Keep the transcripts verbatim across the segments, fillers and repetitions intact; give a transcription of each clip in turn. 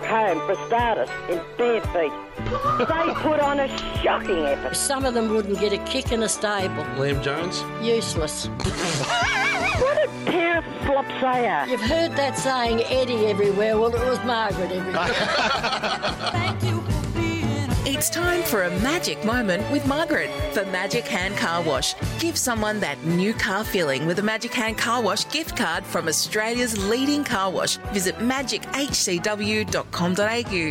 home for starters in bare feet. They put on a shocking effort. Some of them wouldn't get a kick in a stable. Liam Jones? Useless. What a pair of flops they are. You've heard that saying, Eddie everywhere. Well, it was Margaret everywhere. Thank you for being It's time for a magic moment with Margaret for Magic Hand Car Wash. Give someone that new car feeling with a Magic Hand Car Wash gift card from Australia's leading car wash. Visit magic h c w dot com dot a u.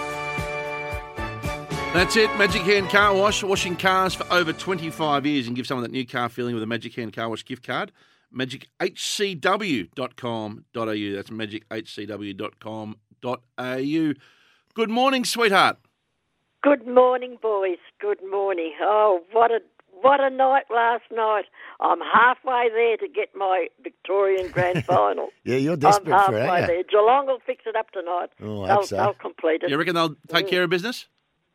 That's it, Magic Hand Car Wash, washing cars for over twenty-five years, and give someone that new car feeling with a Magic Hand Car Wash gift card. magic h c w dot com dot a u. That's magic h c w dot com dot a u. Good morning, sweetheart. Good morning, boys. Good morning. Oh, what a what a night last night. I'm halfway there to get my Victorian grand final. Yeah, you're desperate I'm for it, halfway aren't you? there. Geelong will fix it up tonight. Oh, I they'll, hope so. they'll complete it. You reckon they'll take care of business?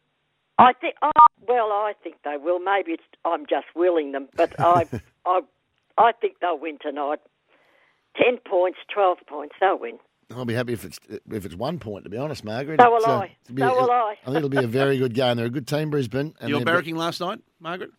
I think. Oh, well, I think they will. Maybe it's, I'm just willing them, but I, I, I think they'll win tonight. Ten points, twelve points. They'll win. I'll be happy if it's if it's one point, to be honest, Margaret. So will It's, uh, I. it'll be So a- will I. I think it'll be a very good game. They're a good team, Brisbane. And You were they're- barracking last night, Margaret?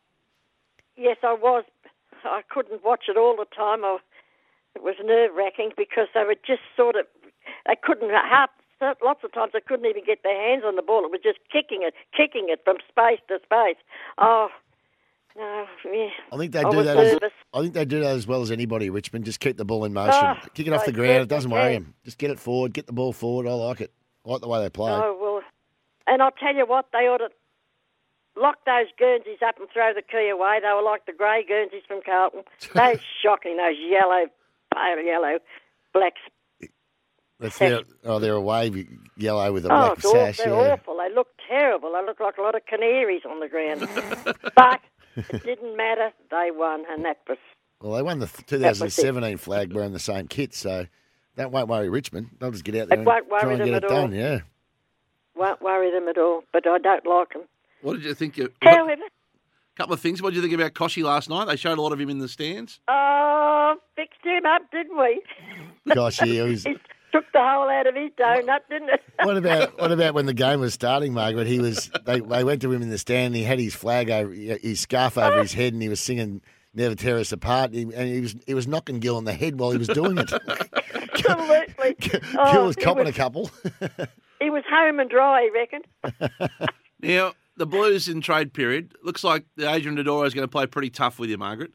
Yes, I was. I couldn't watch it all the time. I, it was nerve-wracking because they were just sort of, they couldn't, half, lots of times they couldn't even get their hands on the ball. It was just kicking it, kicking it from space to space. Oh, no, yeah. I think they I do was that. As, nervous. I think they do that as well as anybody. Richmond, just keep the ball in motion, Oh, kick it off they the ground. It doesn't certainly worry can. them. Just get it forward, get the ball forward. I like it. I like the way they play. Oh, well, and I'll tell you what, they ought to lock those Guernseys up and throw the key away. They were like the grey Guernseys from Carlton. They're shocking, those yellow, pale yellow, blacks. That's their, oh, they're a wavy yellow with a Oh, black it's awful. sash. They're Yeah. awful. They look terrible. They look like a lot of canaries on the ground. But it didn't matter. They won, and that was... Well, they won the twenty seventeen flag wearing the same kit, so that won't worry Richmond. They'll just get out there It won't and worry try and them get it at all. done. Yeah. Won't worry them at all, but I don't like them. What did you think? Of, However, a couple of things. What did you think about Koshy last night? They showed a lot of him in the stands. oh, fixed him up, didn't we? Gosh, yeah. It was, He took the hole out of his donut, didn't it? what about what about when the game was starting, Margaret? He was they, they went to him in the stand. And he had his flag over his scarf over his head, and he was singing "Never Tear Us Apart." He, and he was he was knocking Gill on the head while he was doing it. Absolutely. Gill Oh, was he copping was- a couple. He was home and dry, he reckoned. Now, the Blues in trade period, looks like the Adrian Dodoro is going to play pretty tough with you, Margaret.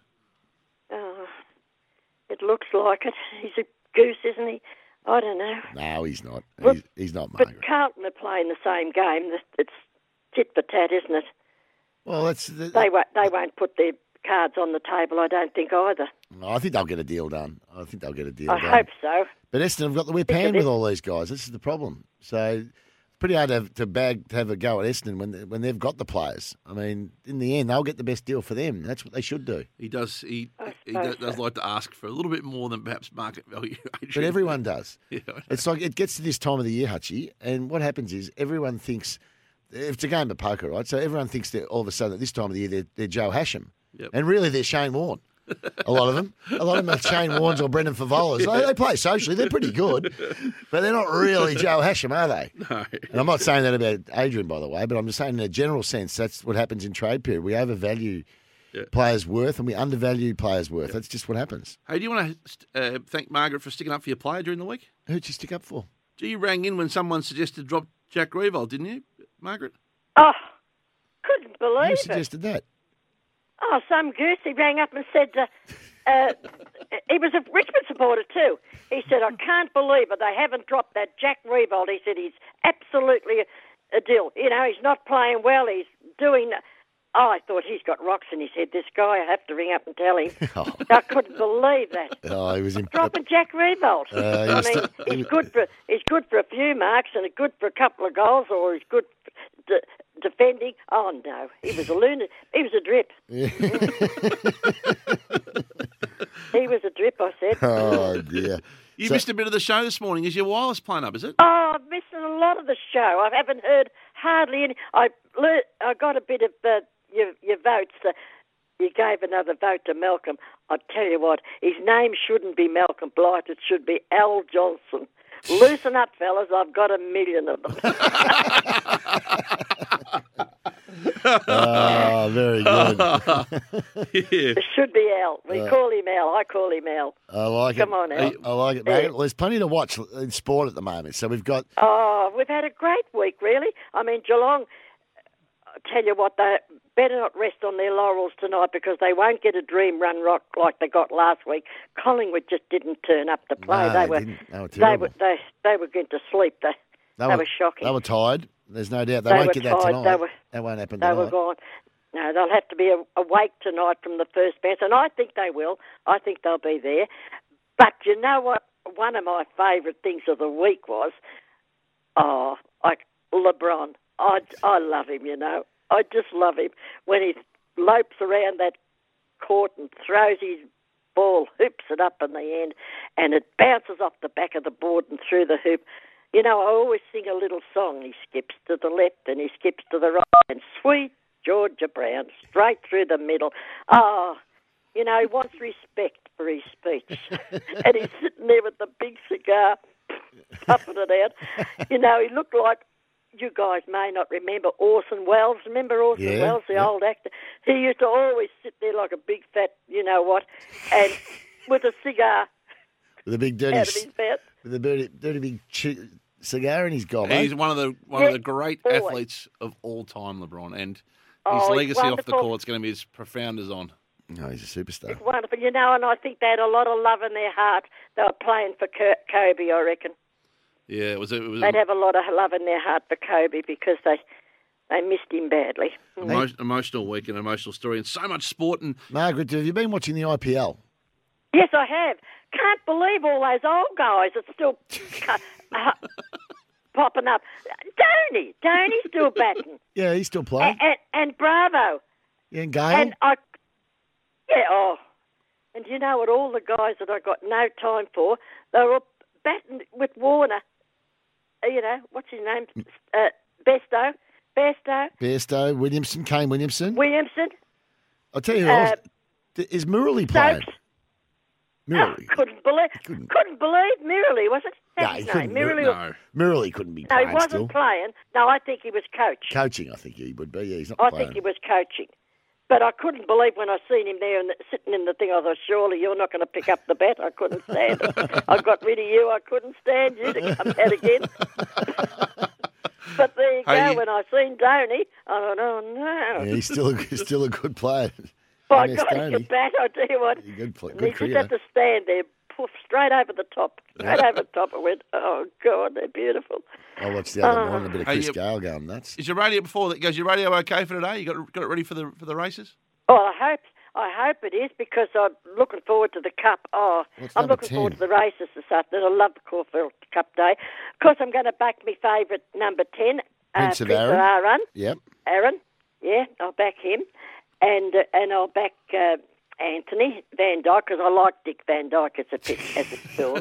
Oh, it looks like it. He's a goose, isn't he? I don't know. No, he's not. Well, He's, he's not, But Margaret. Carlton are playing the same game. It's tit for tat, isn't it? Well, that's. The, They won't, they won't put their cards on the table, I don't think, either. I think they'll get a deal done. I think they'll get a deal I done. hope so. But Essendon have got the whip It's a hand bit- with all these guys. This is the problem. So it's pretty hard to have, to bag to have a go at Essendon when they, when they've got the players. I mean, in the end, they'll get the best deal for them. That's what they should do. He does. He I he suppose does, does so. like to ask for a little bit more than perhaps market value. But Adrian. everyone does. Yeah, I know. It's like it gets to this time of the year, Hutchie, and what happens is everyone thinks it's a game of poker, right? So everyone thinks that all of a sudden at this time of the year they're, they're Joe Hasham, Yep. and really they're Shane Warne. A lot of them, a lot of them are Shane Warnes or Brendan Favolas. They, they play socially; they're pretty good, but they're not really Joe Hasham, are they? No. And I'm not saying that about Adrian, by the way, but I'm just saying in a general sense, that's what happens in trade period. We overvalue Yeah. players' worth and we undervalue players' worth. That's just what happens. Hey, do you want to uh, thank Margaret for sticking up for your player during the week? Who'd you stick up for? You rang in when someone suggested drop Jack Revolt, didn't you, Margaret? Oh, couldn't Who believe it. suggested that? Oh, some goose. He rang up and said, uh, uh, he was a Richmond supporter too. He said, I can't believe it. They haven't dropped that Jack Revolt. He said, he's absolutely a, a deal. You know, he's not playing well. He's doing... Oh, I thought he's got rocks in his head, this guy. I have to ring up and tell him. Oh. I couldn't believe that. Oh, he was in. Dropping Jack Revolt. Uh, he I was mean, st- he he's was- good for he's good for a few marks and good for a couple of goals, or he's good for de- defending. Oh no, he was a lunatic. He was a drip. He was a drip. I said. Oh dear. You So- missed a bit of the show this morning. Is your wireless playing up, is it? Oh, I'm missing a lot of the show. I haven't heard hardly any. I learnt, I got a bit of uh, your, your votes. Uh, you gave another vote to Malcolm. I tell you what, his name shouldn't be Malcolm Blight. It should be Al Johnson. Loosen up, fellas. I've got a million of them. Oh, very good. Yeah. It should be Al. We call him Al. I call him Al. I like Come it. on, Al. I, I like it, mate. Well, there's plenty to watch in sport at the moment. So we've got Oh, we've had a great week, really. I mean, Geelong, I tell you what, they better not rest on their laurels tonight because they won't get a dream run rock like they got last week. Collingwood just didn't turn up to play. No, they, they were, didn't. They were they terrible. were they they were going to sleep. They, they, were, shocking. They were tired. There's no doubt. They, They won't were get that tired. tonight. They were- that won't happen They tonight. were gone. No, they'll have to be a- awake tonight from the first bounce, and I think they will. I think they'll be there. But you know what? One of my favourite things of the week was, oh, like LeBron. I, I love him, you know. I just love him when he lopes around that court and throws his ball, hoops it up in the end, and it bounces off the back of the board and through the hoop. You know, I always sing a little song. He skips to the left and he skips to the right, and sweet Georgia Brown, straight through the middle. Oh, you know, he wants respect for his speech. And he's sitting there with the big cigar, puffing it out. You know, he looked like, you guys may not remember Orson Welles. Remember Orson Yeah, Welles, the yeah. old actor? He used to always sit there like a big fat, you know what, and with a cigar With a big dirty, out of his mouth. with a dirty, dirty big chi- cigar in his gob. He's eh? one of the one Yeah, of the great always. athletes of all time, LeBron, and his Oh, he's legacy off the wonderful. court is going to be as profound as on. No, he's a superstar. It's wonderful, you know, and I think they had a lot of love in their heart. They were playing for K- Kobe, I reckon. Yeah, it was. A, it was They'd a, have a lot of love in their heart for Kobe because they they missed him badly. emo- emotional week and emotional story, and so much sport. And Margaret, have you been watching the I P L? Yes, I have. Can't believe all those old guys are still uh, popping up. Donny, Donny's still batting. Yeah, he's still playing. and, and, and Bravo. Yeah, and Gale. And I, yeah, oh. And you know what? All the guys that I got no time for, they were batting with Warner. Uh, You know, what's his name? Uh, Besto. Besto. Bairstow, Williamson, Kane Williamson. Williamson. I'll tell you who uh, else. Th- Is Murley playing? Stokes. Murley. Oh, couldn't believe, Couldn't. couldn't believe Mirroley, was it? No, That's he his couldn't name. do it, Mirroley. no, Murley couldn't be No, playing he wasn't still. playing. No, I think he was coaching. Coaching, I think he would be. Yeah, he's not I playing. think he was coaching. But I couldn't believe when I seen him there and sitting in the thing. I thought, surely you're not going to pick up the bat. I couldn't stand it. I got rid of you. I couldn't stand you to come out again. But there you go. Hey, you- When I seen Donny, I thought, oh no. Yeah, he's still a, he's still a good player. By M S God, Dhoni. he's a bat. I tell you what. He's a good play- And good he just cricketer. had to stand there, poof, straight over the top. Straight over the top. I went, oh God, they're beautiful. I watched the other Uh, morning, a bit of Hey, Chris you- Gale going nuts. is your radio before that? Goes your radio okay for today? You got got it ready for the for the races? Oh, I hope I hope it is because I'm looking forward to the Cup. Oh, What's I'm number looking forward to ten? the races this afternoon. I love the Caulfield Cup Day. Of course, I'm going to back my favourite number ten, Prince uh, of Prince Aaron. of Aaron. Yep. Aaron, yeah, I'll back him, and uh, and I'll back uh, Anthony Van Dyke because I like Dick Van Dyke as a bit as it feels.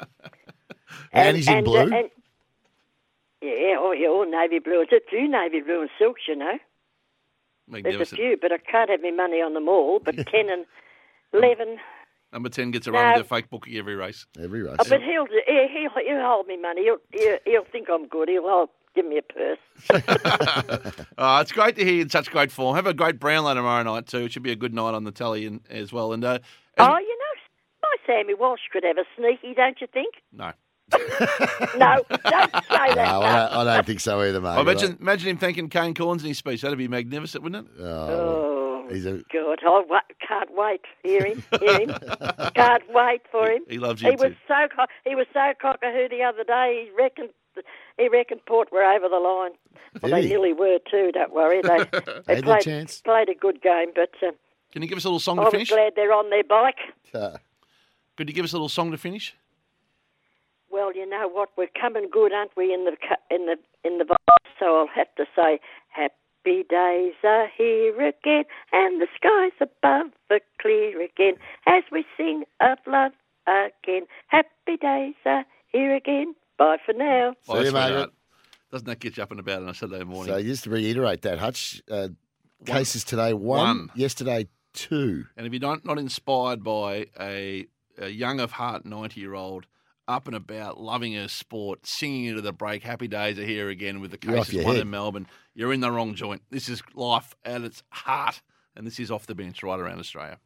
And he's in blue? uh, and- yeah, oh yeah, all navy blue. There's a few navy blue and silks, you know. There's a Magnificent. few, but I can't have my money on them all. But ten and eleven. Number ten gets a run No. with a fake bookie every race. Every race. Oh, but he'll, he'll he'll he'll hold me money. He'll, he'll he'll think I'm good. He'll hold, give me a purse. Oh, it's great to hear you in such great form. Have a great Brownlow tomorrow night too. It should be a good night on the telly and, as well. And uh, as- Oh, you know, my Sammy Walsh could have a sneaky, don't you think? no, No, don't say that. No, I don't, I don't think so either, mate. I imagine imagine him thanking Kane Corns in his speech. That'd be magnificent, wouldn't it? Oh, He's a, God, I wa- can't wait. Hear him, hear him. Can't wait for him. He loves you He was too. so co- he was so cockahoo the other day. He reckoned he reckoned Port were over the line. Well, Did they he? nearly were too. Don't worry. They, they Had their played chance. played a good game, but uh, Can you give us a little song I to was finish? glad they're on their bike. uh, Could you give us a little song to finish? Well, you know what? We're coming good, aren't we? In the cu- in the in the vibe. So I'll have to say, happy days are here again, and the skies above are clear again, as we sing of love again. Happy days are here again. Bye for now. Oh, See you, sweetheart. Margaret. Doesn't that get you up and about on a Saturday morning? so just to reiterate that, Hutch, uh, One. cases today, one. One. Yesterday, two. And if you're not, not inspired by a, a young of heart ninety-year-old up and about, loving her sport, singing into the break. Happy days are here again with the You're off cases your one head. in Melbourne. You're in the wrong joint. This is life at its heart, and this is Off the Bench right around Australia.